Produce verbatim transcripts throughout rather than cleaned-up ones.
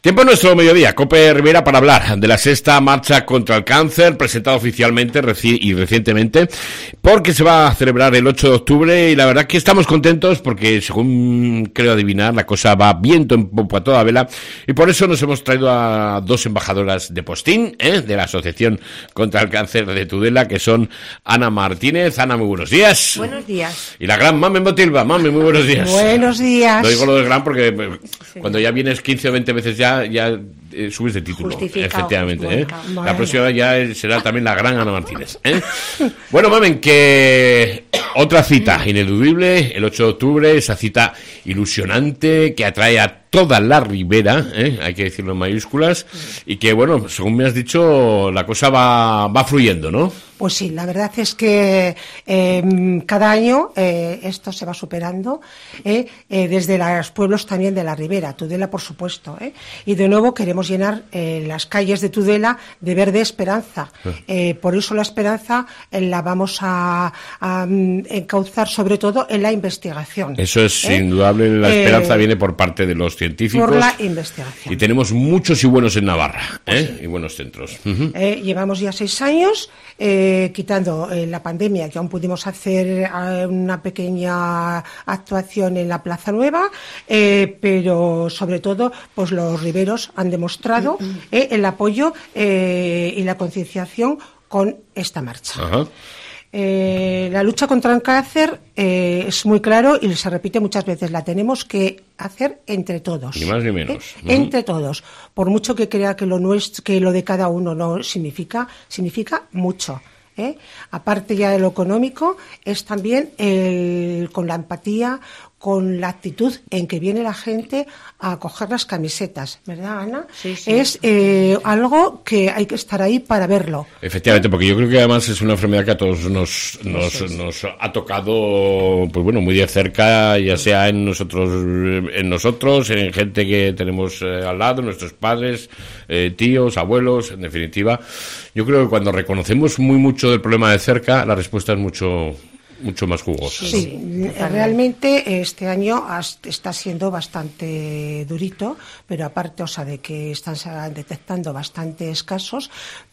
Tiempo en nuestro mediodía, COPE Rivera, para hablar de la sexta marcha contra el cáncer, presentada oficialmente reci- y recientemente, porque se va a celebrar el ocho de octubre, y la verdad que estamos contentos porque, según creo adivinar, la cosa va viento en popa a toda vela, y por eso nos hemos traído a dos embajadoras de Postín, ¿eh? de la Asociación contra el Cáncer de Tudela, que son Ana Martínez. Ana, muy buenos días. Buenos días. Y la gran Mame Botilva. Mame, muy buenos días. Buenos días. No digo lo del gran porque sí. cuando ya vienes quince o veinte veces ya ya eh, subes de título. Justificado, efectivamente, ¿eh? Bueno. La próxima ya será también la gran Ana Martínez, ¿eh? Bueno, mamen, que otra cita ineludible, el ocho de octubre, esa cita ilusionante que atrae a toda la Ribera, ¿eh? Hay que decirlo en mayúsculas, y que, bueno, según me has dicho, la cosa va, va fluyendo, ¿no? Pues sí, la verdad es que eh, cada año eh, esto se va superando, eh, eh, desde los pueblos también de la Ribera, Tudela por supuesto, eh, y de nuevo queremos llenar eh, las calles de Tudela de verde esperanza. Eh, por eso la esperanza eh, la vamos a, a encauzar sobre todo en la investigación. Eso es ¿eh? indudable, la esperanza eh, viene por parte de los científicos. Por la investigación. Y tenemos muchos y buenos en Navarra, ¿eh? Pues sí. Y buenos centros. Uh-huh. Eh, llevamos ya seis años, eh, quitando eh, la pandemia, que aún pudimos hacer eh, una pequeña actuación en la Plaza Nueva, eh, pero sobre todo, pues los riberos han demostrado uh-huh. eh, el apoyo eh, y la concienciación con esta marcha. Uh-huh. Eh, la lucha contra el cáncer eh, es muy claro y se repite muchas veces, la tenemos que hacer entre todos. Ni más ni menos. ¿eh? Uh-huh. Entre todos. Por mucho que crea que lo nuestro, que lo de cada uno no significa, significa mucho. ¿eh? Aparte ya de lo económico, es también el, con la empatía, con la actitud en que viene la gente a coger las camisetas, ¿verdad, Ana? Sí, sí. Es eh, algo que hay que estar ahí para verlo. Efectivamente, porque yo creo que además es una enfermedad que a todos nos nos, sí, sí. nos ha tocado, pues bueno, muy de cerca, ya sea en nosotros, en nosotros, en gente que tenemos eh, al lado, nuestros padres, eh, tíos, abuelos, en definitiva. Yo creo que cuando reconocemos muy mucho del problema de cerca, la respuesta es mucho mucho más jugosa. Sí, ¿no? Realmente este año está siendo bastante durito, pero aparte, o sea, de que están detectando bastantes casos,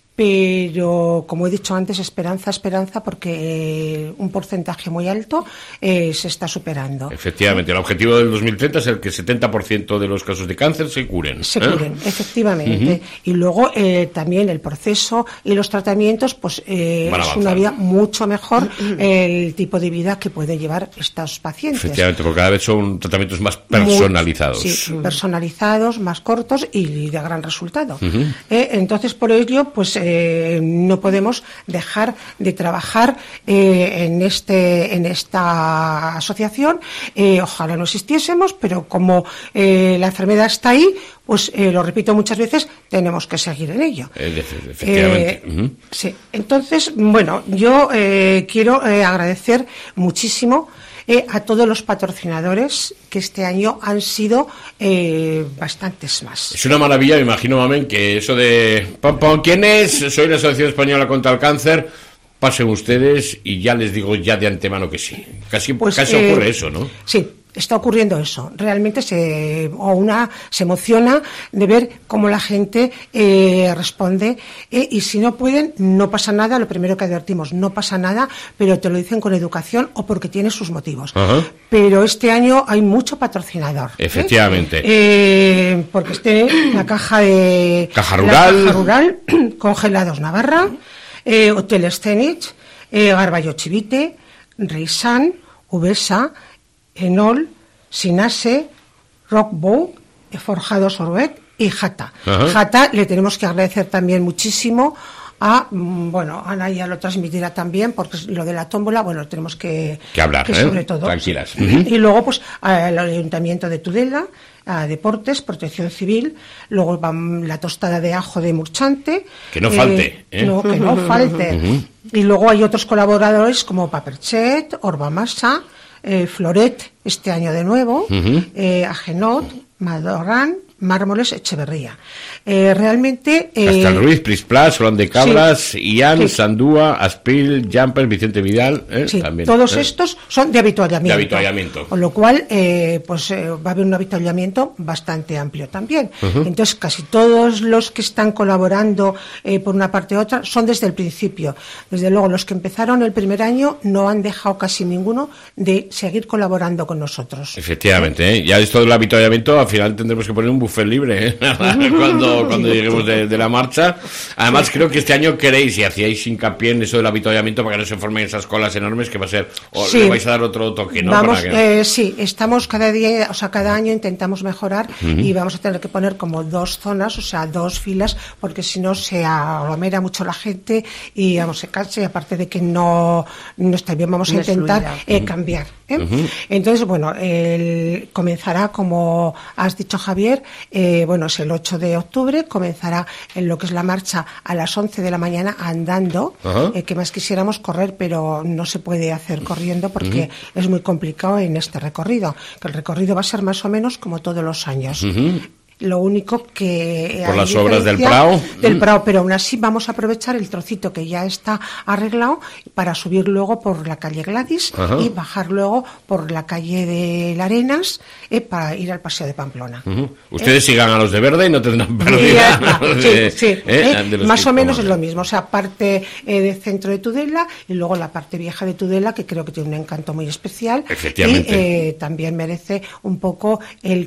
pero como he dicho antes, esperanza, esperanza, porque eh, un porcentaje muy alto eh, se está superando. Efectivamente, el objetivo del dos mil treinta es el que el setenta por ciento de los casos de cáncer se curen. Se ¿eh? curen, efectivamente. Uh-huh. Y luego eh, también el proceso y los tratamientos, pues eh, es una vía mucho mejor uh-huh. el tipo de vida que pueden llevar estos pacientes. Efectivamente, porque cada vez son tratamientos más personalizados. Muy, sí, uh-huh. personalizados, más cortos y de gran resultado. Uh-huh. Eh, entonces, por ello, pues Eh, no podemos dejar de trabajar eh, en este en esta asociación. Eh, ojalá no existiésemos, pero como eh, la enfermedad está ahí, pues eh, lo repito muchas veces, tenemos que seguir en ello. Eh, efectivamente. Eh, uh-huh. Sí. Entonces, bueno, yo eh, quiero eh, agradecer muchísimo Eh, a todos los patrocinadores, que este año han sido eh, bastantes más. Es una maravilla, me imagino, mamen, que eso de pom, pom, ¿quién es? Soy la Asociación Española contra el Cáncer. Pasen ustedes y ya les digo ya de antemano que sí. Casi, pues, casi eh, ocurre eso, ¿no? Sí. Está ocurriendo eso. Realmente se o una se emociona de ver cómo la gente eh, responde eh, y si no pueden, no pasa nada. Lo primero que advertimos, no pasa nada, pero te lo dicen con educación o porque tiene sus motivos. Uh-huh. Pero este año hay mucho patrocinador. Efectivamente. ¿eh? Eh, porque esté la caja de Caja Rural, la caja rural Congelados Navarra, eh, Hotel Stenich, eh, Garballo Chivite, Reisan, Ubesa, Enol, Sinase, Rockbow, Forjados Orbeck y Jata. Uh-huh. Jata le tenemos que agradecer también muchísimo a, bueno, Ana ya lo transmitirá también, porque lo de la tómbola, bueno, tenemos que, que hablar, que ¿eh? sobre todo. Tranquilas. Uh-huh. Y luego, pues, al Ayuntamiento de Tudela, a Deportes, Protección Civil, luego la tostada de ajo de Murchante. Que no falte, ¿eh? No, que no falte. Uh-huh. Y luego hay otros colaboradores como Paperchet, Orbamasa, Eh, Floret, este año de nuevo, uh-huh. eh, Agenot, Madorran, Mármoles Echeverría. Eh, realmente... Eh, Hasta Ruiz, Prisplas, Solán de Cabras, sí, Ian, sí. Sandúa, Aspil, Jumper, Vicente Vidal, eh, sí, también. Todos eh. estos son de habituallamiento. De habituallamiento. Con lo cual, eh, pues eh, va a haber un habituallamiento bastante amplio también. Uh-huh. Entonces, casi todos los que están colaborando eh, por una parte u otra son desde el principio. Desde luego, los que empezaron el primer año no han dejado casi ninguno de seguir colaborando con nosotros. Efectivamente, ¿eh? Ya esto del habituallamiento, al final tendremos que poner un buffet libre, ¿eh? cuando, cuando lleguemos de, de la marcha. Además, creo que este año queréis y hacíais hincapié en eso del habituallamiento para que no se formen esas colas enormes, que va a ser, o sí. le vais a dar otro toque, ¿no? Vamos, que... eh, sí, estamos cada día, o sea, cada año intentamos mejorar uh-huh. y vamos a tener que poner como dos zonas, o sea, dos filas, porque si no se aglomera mucho la gente y vamos, se cansa, y aparte de que no, no está bien, vamos a intentar eh, uh-huh. cambiar. ¿eh? Uh-huh. Entonces, bueno, el, comenzará, como has dicho, Javier, eh, bueno, es el ocho de octubre, comenzará en lo que es la marcha a las once de la mañana andando, uh-huh. eh, que más quisiéramos correr, pero no se puede hacer corriendo porque uh-huh. es muy complicado en este recorrido, que el recorrido va a ser más o menos como todos los años. Uh-huh. Lo único que... Por las obras del Prado. Del Prado, pero aún así vamos a aprovechar el trocito que ya está arreglado para subir luego por la calle Gladys Ajá. y bajar luego por la calle de la Arenas eh, para ir al Paseo de Pamplona. Uh-huh. Ustedes eh, sigan a los de verde y no tendrán pérdida. Sí, sí, eh, eh, más o menos es lo mismo. O sea, parte eh, del centro de Tudela y luego la parte vieja de Tudela, que creo que tiene un encanto muy especial. Efectivamente. Y eh, también merece un poco el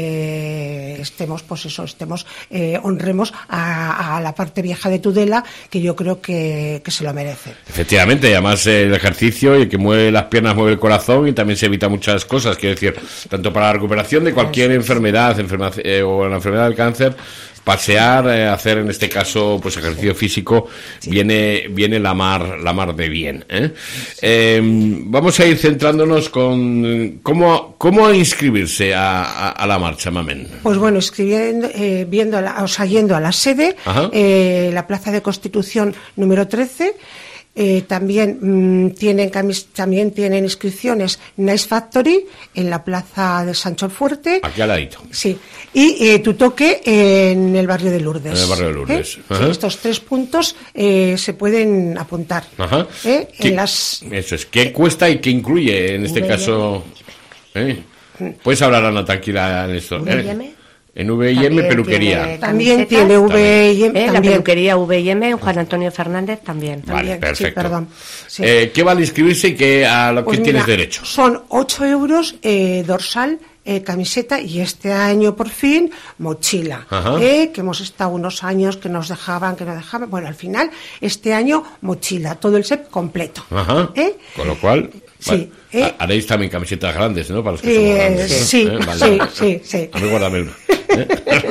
que esté pues eso, estemos, eh, honremos a, a la parte vieja de Tudela, que yo creo que, que se lo merece. Efectivamente, y además eh, el ejercicio y el que mueve las piernas mueve el corazón y también se evita muchas cosas, quiero decir, tanto para la recuperación de cualquier sí, enfermedad, enfermedad eh, o la enfermedad del cáncer, pasear, eh, hacer en este caso pues ejercicio físico, sí. viene viene la mar la mar de bien. ¿eh? Eh, vamos a ir centrándonos con cómo cómo inscribirse a, a, a la marcha, Mamen. Pues bueno, escribiendo, eh, viendo, a la, o sea, yendo a la sede, eh, la Plaza de Constitución número trece. Eh, también mmm, tienen también tienen inscripciones Nice Factory en la plaza de Sancho el Fuerte. Aquí al ladito. Sí. Y eh, tu toque en el barrio de Lourdes. En el barrio de Lourdes. ¿Eh? Sí, estos tres puntos eh, se pueden apuntar. Ajá. ¿Eh? En las... Eso es. ¿Qué cuesta y qué incluye en este caso? ¿Eh? ¿Puedes hablar, Ana, tranquila en esto? ¿Eh? En V I M peluquería. Tiene también tiene V I M. ¿Eh? La peluquería V I M, Juan Antonio Fernández también. Vale, también. perfecto. Sí, perdón. Sí. Eh, ¿Qué vale inscribirse y qué, a lo pues que mira, tienes derecho? Son ocho euros eh, dorsal, eh, camiseta y este año por fin mochila. Eh, que hemos estado unos años que nos dejaban, que no dejaban. Bueno, al final, este año mochila, todo el set completo. Ajá. ¿Eh? Con lo cual... Sí. Vale. ¿Eh? Haréis también camisetas grandes, ¿no? Para los que eh, somos grandes, ¿no? Sí, ¿Eh? Vale. sí, sí, sí. A mí guárdame una. ¿Eh?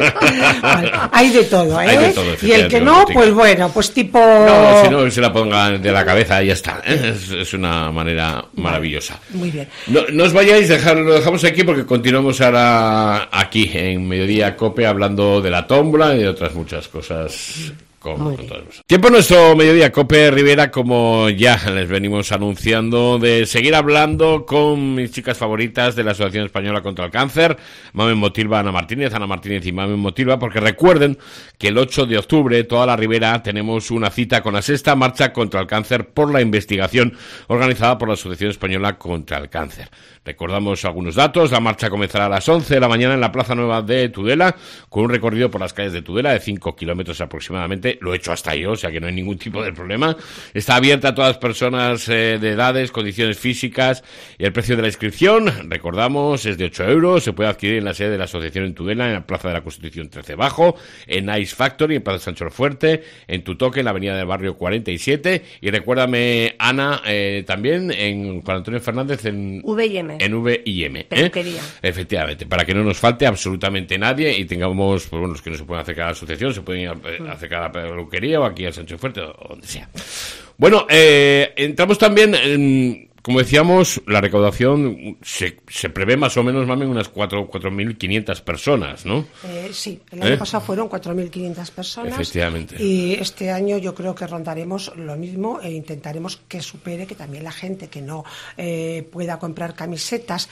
Vale. Hay de todo, ¿eh? Hay de todo, y el que no, pues bueno, pues tipo... No, si no, se la pongan de la cabeza y ya está. ¿eh? Es, es una manera maravillosa. Muy bien. No, no os vayáis, dejar, lo dejamos aquí porque continuamos ahora aquí en Mediodía Cope hablando de la tómbola y de otras muchas cosas. Con, con tiempo nuestro Mediodía Cope, Rivera, como ya les venimos anunciando, de seguir hablando con mis chicas favoritas de la Asociación Española contra el Cáncer, Mamen Motilva, Ana Martínez, Ana Martínez y Mamen Motilva, porque recuerden que el ocho de octubre, toda la Ribera, tenemos una cita con la sexta marcha contra el cáncer por la investigación organizada por la Asociación Española contra el Cáncer. Recordamos algunos datos. La marcha comenzará a las once de la mañana en la Plaza Nueva de Tudela, con un recorrido por las calles de Tudela de cinco kilómetros aproximadamente. Lo he hecho hasta yo, o sea que no hay ningún tipo de problema. Está abierta a todas las personas eh, de edades, condiciones físicas, y el precio de la inscripción, recordamos, es de ocho euros. Se puede adquirir en la sede de la asociación en Tudela, en la Plaza de la Constitución trece Bajo, en Nice Factory, en Plaza Sancho el Fuerte, en Tutoque, en la Avenida del Barrio cuarenta y siete. Y recuérdame, Ana, eh, también en Juan Antonio Fernández en... V I M. En V I M. Peluquería. ¿eh? Efectivamente, para que no nos falte absolutamente nadie y tengamos, pues bueno, los que no se pueden acercar a la asociación, se pueden acercar a la peluquería o aquí al Sancho Fuerte o donde sea. Bueno, eh, entramos también en... como decíamos, la recaudación se, se prevé más o menos, Mamen, unas cuatro mil quinientas personas, ¿no? Eh, sí, el año ¿Eh? pasado fueron cuatro mil quinientas personas. Efectivamente. Y este año yo creo que rondaremos lo mismo e intentaremos que supere, que también la gente que no eh, pueda comprar camisetas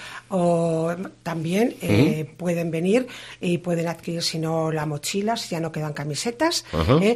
o también eh, uh-huh. pueden venir y pueden adquirir, si no, la mochila, si ya no quedan camisetas. Uh-huh. eh,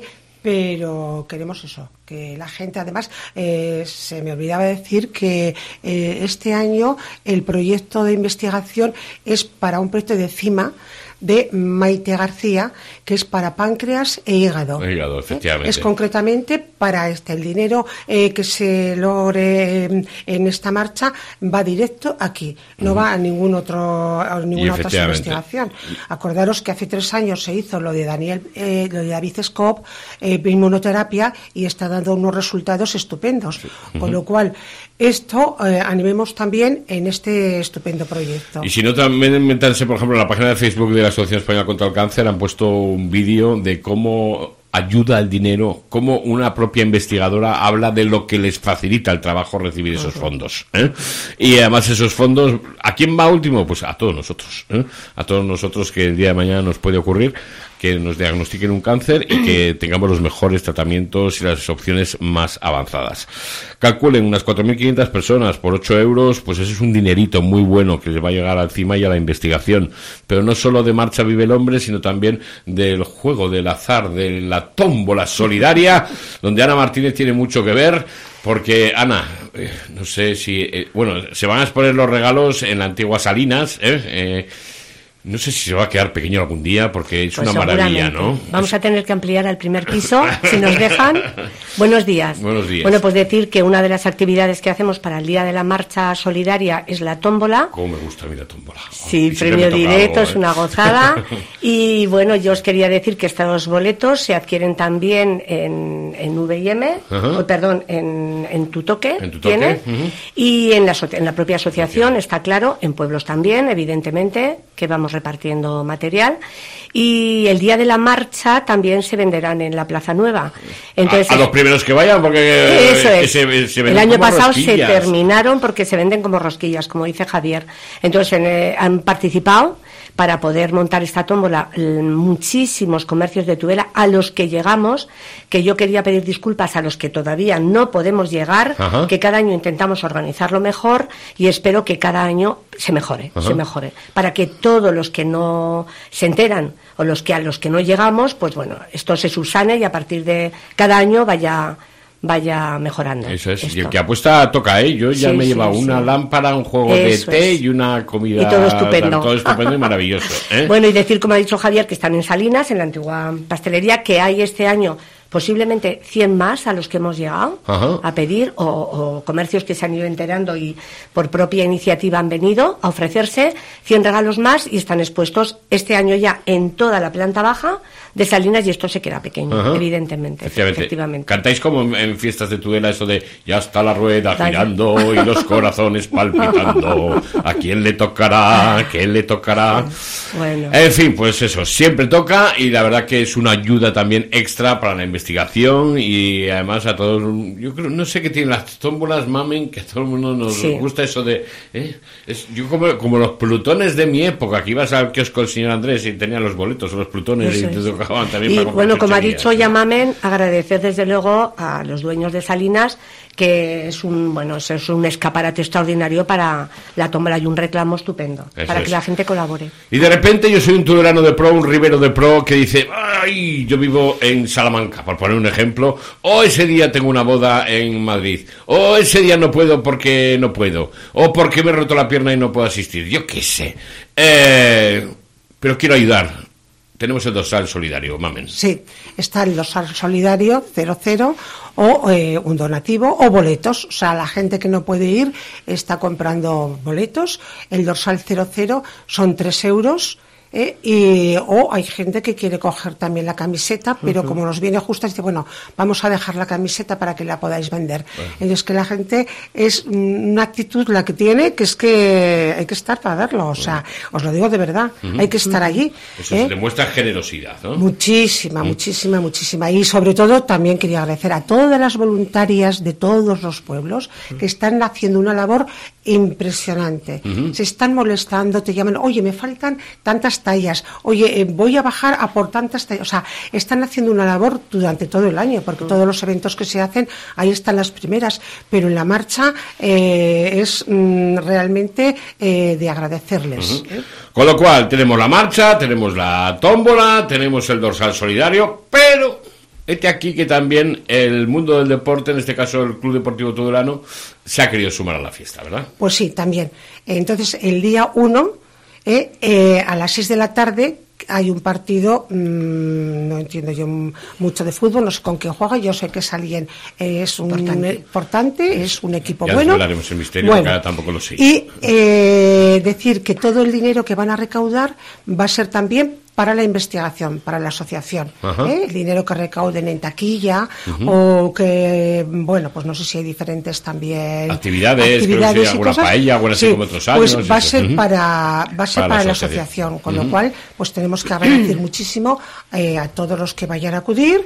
pero queremos eso, que la gente, además, eh, se me olvidaba decir que eh, este año el proyecto de investigación es para un proyecto de CIMA de Maite García, que es para páncreas e hígado. El hígado, efectivamente. ¿Eh? Es concretamente para este. El dinero eh, que se logre eh, en esta marcha va directo aquí, no uh-huh. va a ningún otro a ninguna otra investigación. Acordaros que hace tres años se hizo lo de Daniel, eh, lo de David Scop, eh, inmunoterapia, y está dando unos resultados estupendos. Uh-huh. Con lo cual, esto eh, animemos también en este estupendo proyecto. Y si no, también meterse, por ejemplo, en la página de Facebook de la Asociación Española contra el Cáncer, han puesto un vídeo de cómo ayuda el dinero, cómo una propia investigadora habla de lo que les facilita el trabajo recibir esos uh-huh. fondos, ¿eh? Y además esos fondos, ¿a quién va último? Pues a todos nosotros, ¿eh? A todos nosotros, que el día de mañana nos puede ocurrir que nos diagnostiquen un cáncer y que tengamos los mejores tratamientos y las opciones más avanzadas. Calculen unas cuatro mil quinientas personas por ocho euros, pues ese es un dinerito muy bueno que les va a llegar al CIMA y a la investigación. Pero no solo de Marcha Vive el Hombre, sino también del juego, del azar, de la tómbola solidaria, donde Ana Martínez tiene mucho que ver. Porque, Ana, eh, no sé si... Eh, bueno, se van a exponer los regalos en la antigua Salinas, ¿eh? eh No sé si se va a quedar pequeño algún día, porque es pues una maravilla, ¿no? Vamos a tener que ampliar al primer piso, si nos dejan. Buenos días. Buenos días. Bueno, pues decir que una de las actividades que hacemos para el Día de la Marcha Solidaria es la tómbola. Cómo me gusta a mí la tómbola. Sí, oh, premio directo, algo, ¿eh? Es una gozada. Y bueno, yo os quería decir que estos boletos se adquieren también en, en V I M, uh-huh. o, perdón, en, en Tu Toque, en tu toque. ¿tiene? Uh-huh. Y en la, en la propia asociación, okay. Está claro, en pueblos también, evidentemente, que vamos repartiendo material, y el día de la marcha también se venderán en la Plaza Nueva. Entonces, a, a los primeros que vayan, porque eso es. Se, se el año pasado rosquillas. Se terminaron porque se venden como rosquillas, como dice Javier. Entonces en, eh, han participado para poder montar esta tómbola muchísimos comercios de Tudela a los que llegamos, que yo quería pedir disculpas a los que todavía no podemos llegar, ajá. Que cada año intentamos organizarlo mejor y espero que cada año se mejore, ajá. se mejore, para que todos los que no se enteran o los que a los que no llegamos, pues bueno, esto se subsane y a partir de cada año vaya vaya mejorando. Eso es, y el que apuesta toca, ¿eh? Yo ya sí, me he llevado sí, una sí. lámpara, un juego Eso de té es. Y una comida. Y todo estupendo. Todo estupendo y maravilloso, ¿eh? Bueno, y decir, como ha dicho Javier, que están en Salinas, en la antigua pastelería, que hay este año posiblemente cien más a los que hemos llegado Ajá. a pedir, o, o comercios que se han ido enterando y por propia iniciativa han venido a ofrecerse cien regalos más y están expuestos este año ya en toda la planta baja de Salinas, y esto se queda pequeño, Ajá. evidentemente, efectivamente. Cantáis como en fiestas de Tudela eso de ya está la rueda Dale. girando y los corazones palpitando, ¿a quién le tocará? ¿A quién le tocará? Bueno. En fin, pues eso, siempre toca, y la verdad que es una ayuda también extra para la investigación, y además a todos, yo creo, no sé qué tienen las tómbolas, Mamen, que a todo el mundo nos sí. gusta eso de, ¿eh? es, yo como, como los plutones de mi época, que ibas al kiosco el señor Andrés y tenía los boletos o los plutones eso y te tocaban también. Y para bueno, como ha dicho ya Mamen, agradecer desde luego a los dueños de Salinas, que es un bueno es un escaparate extraordinario para la tómbola y un reclamo estupendo, eso para es. Que la gente colabore. Y de repente yo soy un tudelano de pro, un ribero de pro, que dice, ay, yo vivo en Salamanca, por poner un ejemplo, o ese día tengo una boda en Madrid, o ese día no puedo porque no puedo, o porque me he roto la pierna y no puedo asistir, yo qué sé, eh, pero quiero ayudar. Tenemos el dorsal solidario, Mamen. Sí, está el dorsal solidario cero cero o eh, un donativo o boletos. O sea, la gente que no puede ir está comprando boletos. El dorsal cero cero son tres euros ¿eh? Y, o hay gente que quiere coger también la camiseta, pero uh-huh. como nos viene justa, dice, bueno, vamos a dejar la camiseta para que la podáis vender. Uh-huh. Entonces, que la gente es una actitud la que tiene, que es que hay que estar para verlo, o sea, uh-huh. os lo digo de verdad, uh-huh. hay que estar allí. Eso ¿eh? se demuestra generosidad, ¿no? Muchísima, uh-huh. muchísima, muchísima. Y sobre todo también quería agradecer a todas las voluntarias de todos los pueblos uh-huh. que están haciendo una labor impresionante. Uh-huh. Se están molestando, te llaman, oye, me faltan tantas tallas, oye, eh, voy a bajar a por tantas tallas. O sea, están haciendo una labor durante todo el año, porque uh-huh. todos los eventos que se hacen, ahí están las primeras, pero en la marcha eh, es mm, realmente eh, de agradecerles. Uh-huh. ¿eh? Con lo cual, tenemos la marcha, tenemos la tómbola, tenemos el dorsal solidario, pero este aquí que también el mundo del deporte, en este caso el Club Deportivo Tudelano, se ha querido sumar a la fiesta, ¿verdad? Pues sí, también. Entonces, el día uno, eh, eh, a las seis de la tarde, hay un partido, mmm, no entiendo yo mucho de fútbol, no sé con quién juega, yo sé que es alguien, eh, es un importante, importante es un equipo ya bueno. Ya desvelaremos el misterio, bueno, porque ahora tampoco lo sé. Y eh, decir que todo el dinero que van a recaudar va a ser también para la investigación, para la asociación, ¿eh? El dinero que recauden en taquilla uh-huh. o que, bueno, pues no sé si hay diferentes también actividades, actividades creo que sí, alguna cosas. Paella, alguna sí, así como otros años. Pues va a ser uh-huh. para va a ser para, para la asociación, asociación con uh-huh. lo cual pues tenemos que agradecer muchísimo eh, a todos los que vayan a acudir,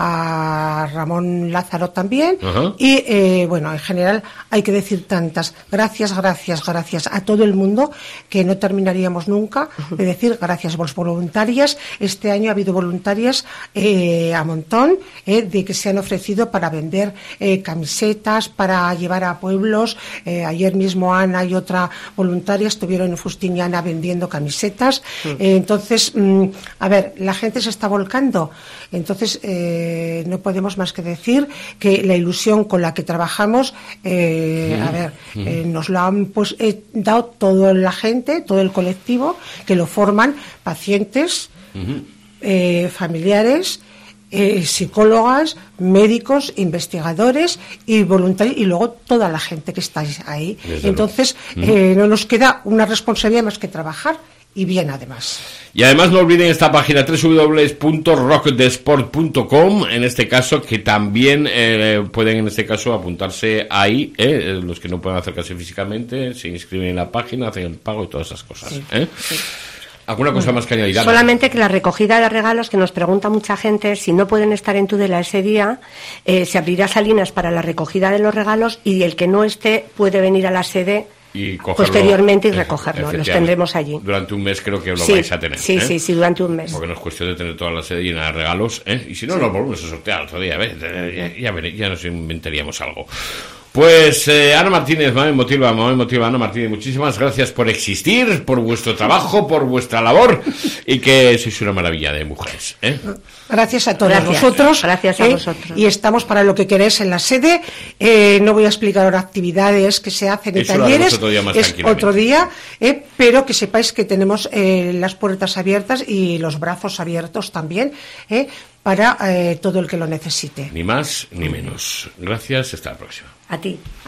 a Ramón Lázaro también uh-huh. y eh, bueno, en general hay que decir tantas gracias, gracias, gracias a todo el mundo que no terminaríamos nunca uh-huh. de decir gracias a los voluntarios. Este año ha habido voluntarias eh, a montón eh, de que se han ofrecido para vender eh, camisetas, para llevar a pueblos. Eh, ayer mismo Ana y otra voluntaria estuvieron en Fustiñana vendiendo camisetas. Sí. Eh, entonces, mm, a ver, la gente se está volcando. Entonces, eh, no podemos más que decir que la ilusión con la que trabajamos, eh, sí. a ver, sí. eh, nos lo han pues, eh, dado toda la gente, todo el colectivo, que lo forman pacientes, Uh-huh. Eh, familiares, eh, psicólogas, médicos, investigadores y voluntarios y luego toda la gente que está ahí. Desde Entonces uh-huh. eh, no nos queda una responsabilidad más que trabajar y bien además. Y además no olviden esta página doble u doble u doble u punto rock de sport punto com, en este caso, que también eh, pueden en este caso apuntarse ahí, eh, los que no pueden acercarse físicamente, se inscriben en la página, hacen el pago y todas esas cosas. Sí, ¿eh? Sí. ¿Alguna cosa más que añadir? Solamente que la recogida de regalos, que nos pregunta mucha gente, si no pueden estar en Tudela ese día, eh, se abrirá salinas para la recogida de los regalos y el que no esté puede venir a la sede y cogerlo, posteriormente y recogerlo. Los tendremos allí. Durante un mes creo que lo sí, vais a tener. Sí, ¿eh? sí, sí, durante un mes. Porque no es cuestión de tener toda la sede llena de regalos, ¿eh? Y si no, sí. Nos volvemos a sortear otro día. Ya, ya, ya, ya nos inventaríamos algo. Pues eh, Ana Martínez, Mame Motiva, Mame Motiva, Ana Martínez, muchísimas gracias por existir, por vuestro trabajo, por vuestra labor y que sois una maravilla de mujeres, ¿eh? Gracias a todos gracias. vosotros. Gracias a ¿eh? vosotros. Y estamos para lo que queréis en la sede. Eh, no voy a explicar ahora actividades que se hacen en talleres. Otro día más es otro día, eh, pero que sepáis que tenemos eh, las puertas abiertas y los brazos abiertos también, eh, para eh, todo el que lo necesite. Ni más ni menos. Gracias, hasta la próxima. A ti.